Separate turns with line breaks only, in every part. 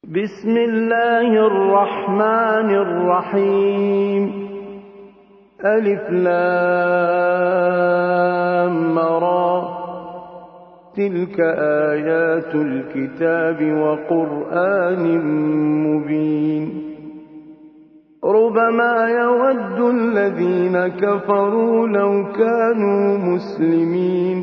بسم الله الرحمن الرحيم ألف لام را تلك آيات الكتاب وقرآن مبين ربما يود الذين كفروا لو كانوا مسلمين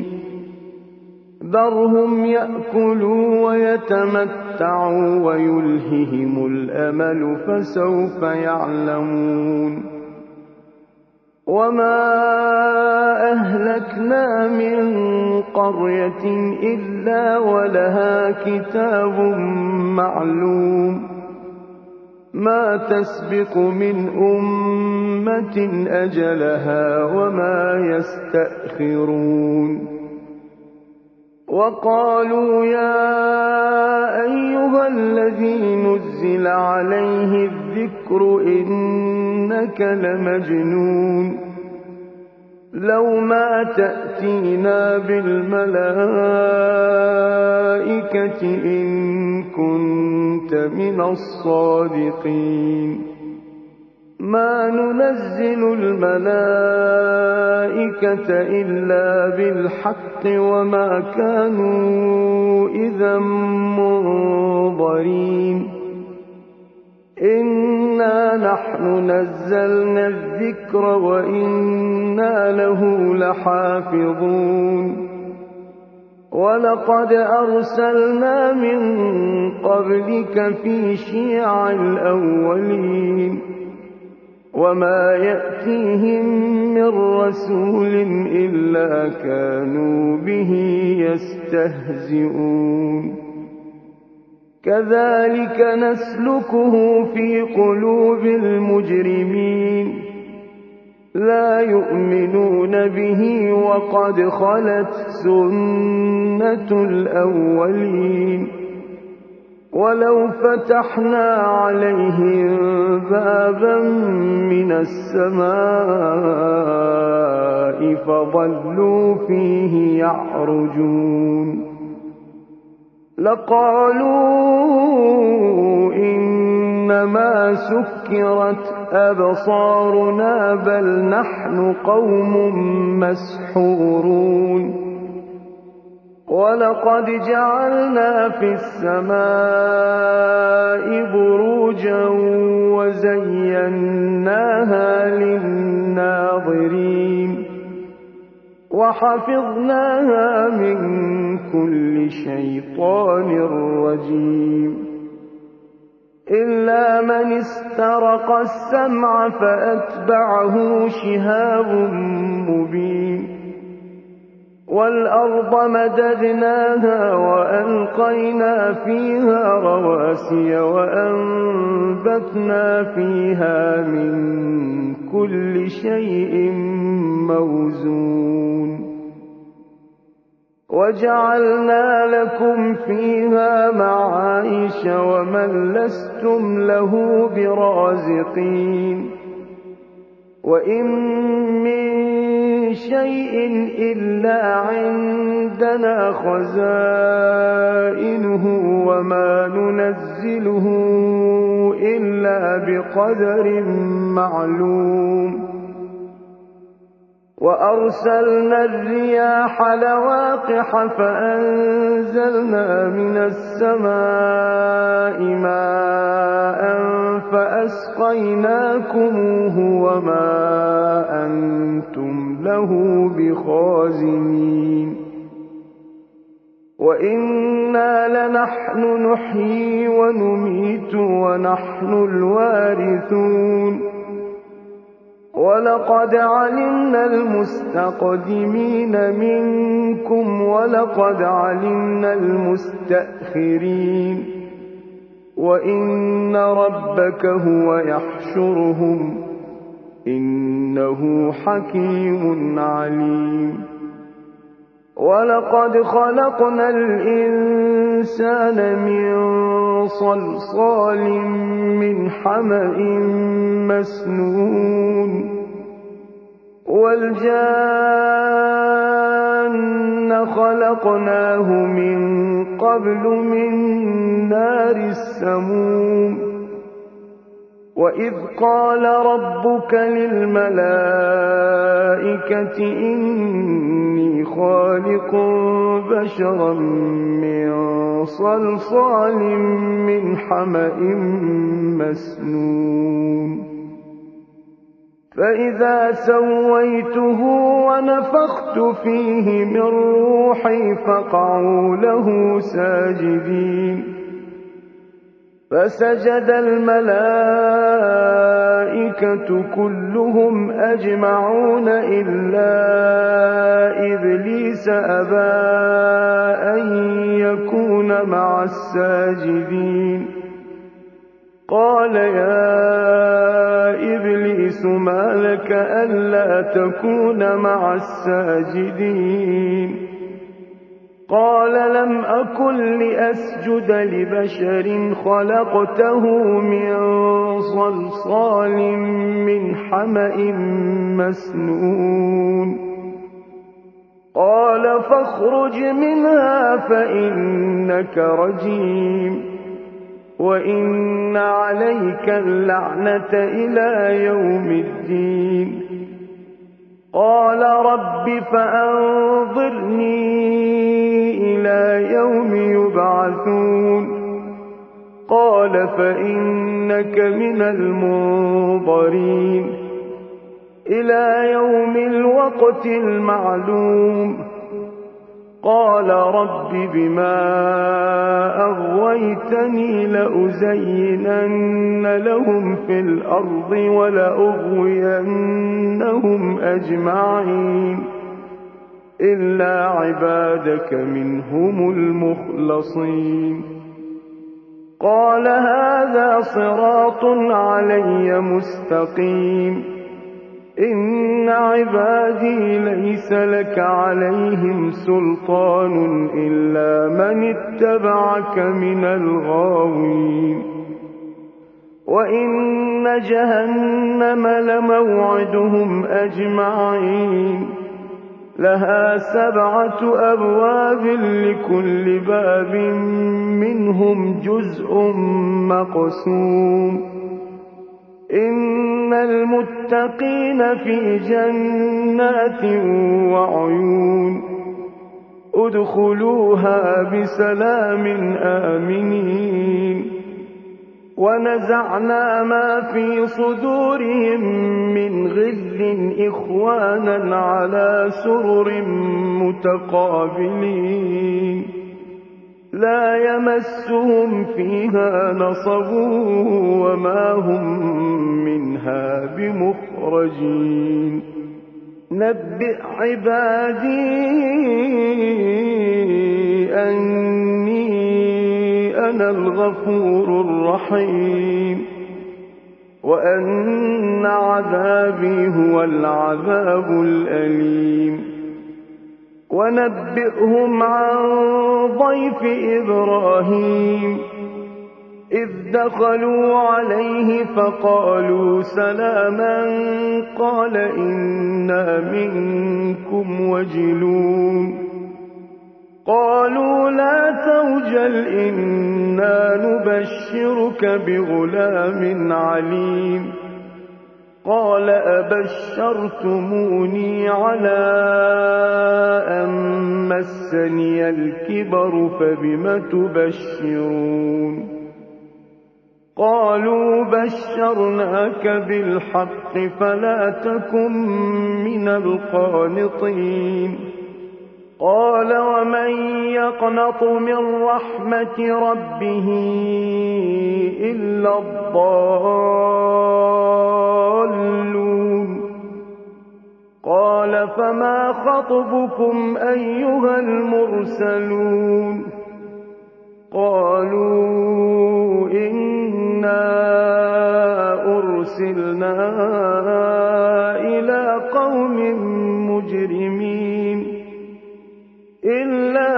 ذرهم يأكلوا ويتمتعوا ويلههم الأمل فسوف يعلمون وما أهلكنا من قرية إلا ولها كتاب معلوم ما تسبق من أمة أجلها وما يستأخرون وقالوا يا أيها الذي نزل عليه الذكر إنك لمجنون لو ما تأتينا بالملائكة إن كنت من الصادقين ما ننزل الملائكة إلا بالحق وما كانوا إذا منظرين إنا نحن نزلنا الذكر وإنا له لحافظون ولقد أرسلنا من قبلك في شيع الأولين وما يأتيهم من رسول إلا كانوا به يستهزئون كذلك نسلكه في قلوب المجرمين لا يؤمنون به وقد خلت سنة الأولين ولو فتحنا عليهم بابا من السماء فظلوا فيه يعرجون لقالوا إنما سكرت أبصارنا بل نحن قوم مسحورون ولقد جعلنا في السماء بروجا وزيناها للناظرين وحفظناها من كل شيطان رجيم إلا من استرق السمع فأتبعه شهاب مبين والأرض مددناها وألقينا فيها رواسي وأنبتنا فيها من كل شيء موزون وجعلنا لكم فيها معايش ومن لستم له برازقين وإن من شيء إلا عندنا خزائنه وما ننزله إلا بقدر معلوم وأرسلنا الرياح لواقح فأنزلنا من السماء ماء فأسقيناكموه وما أنتم له بخازنين وإنا لنحن نحيي ونميت ونحن الوارثون ولقد علمنا المستقدمين منكم ولقد علمنا المستأخرين وإن ربك هو يحشرهم إنه حكيم عليم ولقد خلقنا الإنسان من صلصال من حمأ مسنون والجان الجان خلقناه من قبل من نار السموم وإذ قال ربك للملائكة إني خالق بشرا من صلصال من حمأ مسنون فإذا سويته ونفخت فيه من روحي فقعوا له ساجدين فسجد الملائكة كلهم أجمعون إلا إبليس أبى أن يكون مع الساجدين قال يا إبليس ما لك ألا تكون مع الساجدين قال لم أكن لأسجد لبشر خلقته من صلصال من حمأ مسنون قال فاخرج منها فإنك رجيم وإن عليك اللعنة إلى يوم الدين قال رب فأنظرني إلى يوم يبعثون قال فإنك من المنظرين إلى يوم الوقت المعلوم قال رب بما أغويتني لأزينن لهم في الأرض ولأغوينهم أجمعين إلا عبادك منهم المخلصين قال هذا صراط علي مستقيم إن عبادي ليس لك عليهم سلطان إلا من اتبعك من الغاوين وإن جهنم لموعدهم أجمعين لها 7 أبواب لكل باب منهم جزء مقسوم إن المتقين في جنات وعيون ادخلوها بسلام آمنين ونزعنا ما في صدورهم من غل إخوانا على سرر متقابلين لا يمسهم فيها نصب وما هم منها بمخرجين نبئ عبادي أني أنا الغفور الرحيم وأن عذابي هو العذاب الأليم ونبئهم عن ضيف إبراهيم إذ دخلوا عليه فقالوا سلاما قال إنا منكم وجلون قالوا لا توجل إنا نبشرك بغلام عليم قال أبشرتموني على أن مسني الكبر فبم تبشرون قالوا بشرناك بالحق فلا تكن من القانطين قال ومن يقنط من رحمة ربه إلا الضالون قال فما خطبكم أيها المرسلون قالوا إنا أرسلنا إلى قوم مجرمين إلا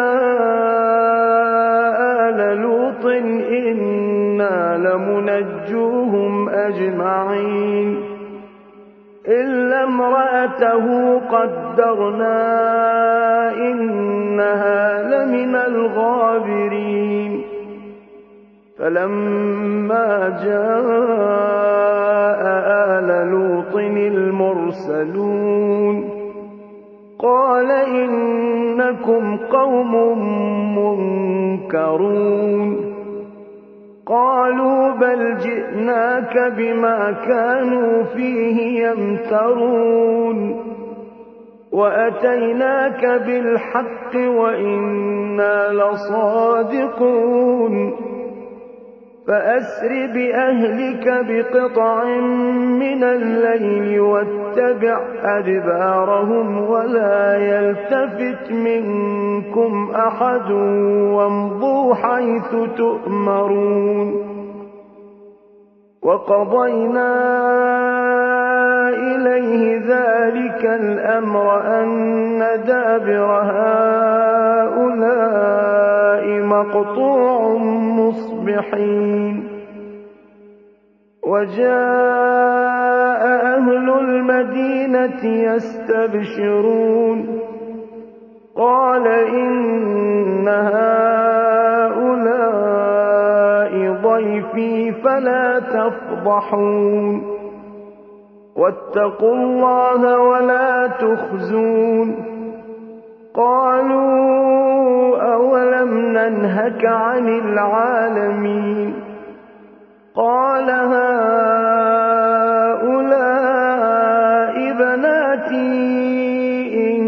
آل لوط إنا لمنجوهم أجمعين إلا امرأته قدرنا إنها لمن الغابرين فلما جاء آل لوط المرسلون قال إنكم قوم منكرون قالوا بل جئناك بما كانوا فيه يمترون وأتيناك بالحق وإنا لصادقون فأسر بأهلك بقطع من الليل واتبع أدبارهم ولا يلتفت منكم أحد وامضوا حيث تؤمرون وقضينا إليه ذلك الأمر أن دابر هؤلاء مقطوع مصبحين وجاء أهل المدينة يستبشرون قال إن هؤلاء ضيفي فلا تفضحون واتقوا الله ولا تخزون قالوا أولم ننهك عن العالمين قال هؤلاء بناتي إن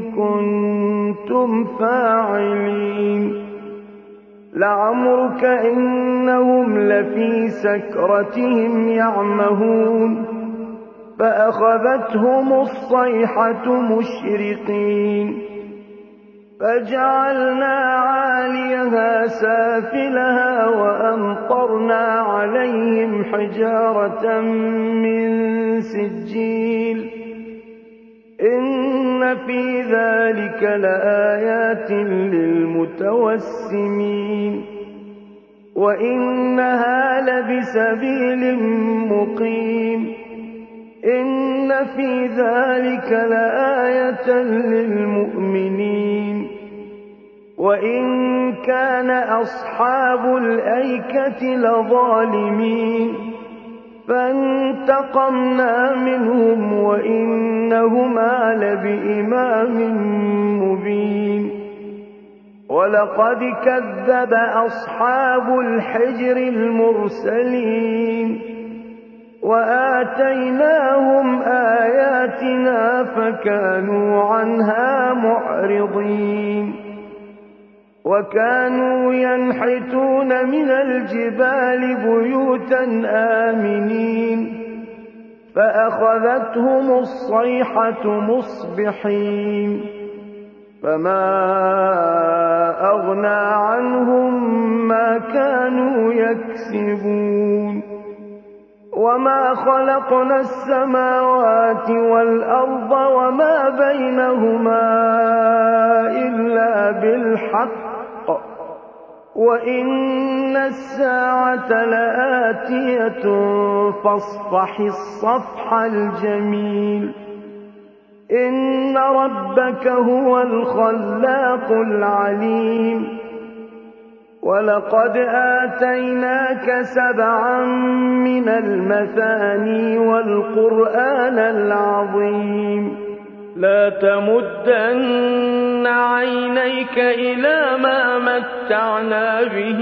كنتم فاعلين لعمرك إنهم لفي سكرتهم يعمهون فأخذتهم الصيحة مشرقين فجعلنا عاليها سافلها وأمطرنا عليهم حجارة من سجيل إن في ذلك لآيات للمتوسمين وإنها لبسبيل مقيم إن في ذلك لآية للمؤمنين وإن كان أصحاب الأيكة لظالمين فانتقمنا منهم وإنهما لبإمام مبين ولقد كذب أصحاب الحجر المرسلين وآتيناهم آياتنا فكانوا عنها معرضين وكانوا ينحتون من الجبال بيوتا آمنين فأخذتهم الصيحة مصبحين فما أغنى عنهم ما كانوا يكسبون وما خلقنا السماوات والأرض وما بينهما إلا بالحق وإن الساعة لآتية فاصفح الصفح الجميل إن ربك هو الخلاق العليم ولقد آتيناك 7 من المثاني والقرآن العظيم لا تمدن عينيك إلى ما متعنا به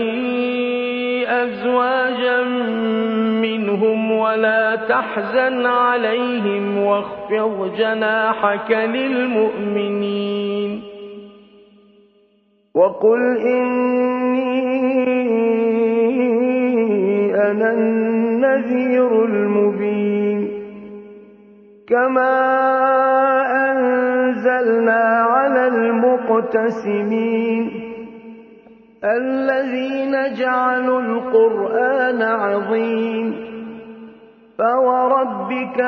أزواجا منهم ولا تحزن عليهم واخفض جناحك للمؤمنين وقل إني أنا النذير المبين كما أنزلنا على المقتسمين الذين جعلوا القرآن عظيم فوربك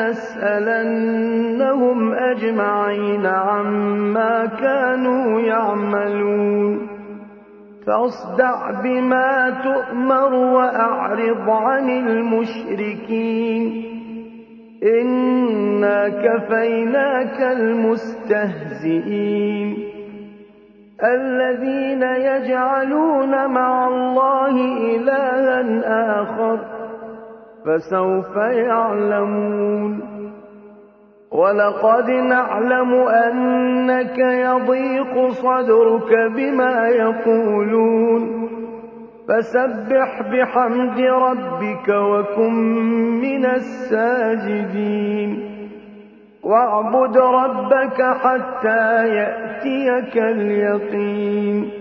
لنسألنهم أجمعين عما كانوا يعملون فاصدع بما تؤمر وأعرض عن المشركين إِنَّا كَفَيْنَاكَ الْمُسْتَهْزِئِينَ الَّذِينَ يَجْعَلُونَ مَعَ اللَّهِ إِلَٰهًا آخَرَ فَسَوْفَ يَعْلَمُونَ وَلَقَدْ نَعْلَمُ أَنَّكَ يَضِيقُ صَدْرُكَ بِمَا يَقُولُونَ فَسَبِّحْ بِحَمْدِ رَبِّكَ وَكُن مِّنَ السَّاجِدِينَ وَاعْبُدْ رَبَّكَ حَتَّىٰ يَأْتِيَكَ الْيَقِينُ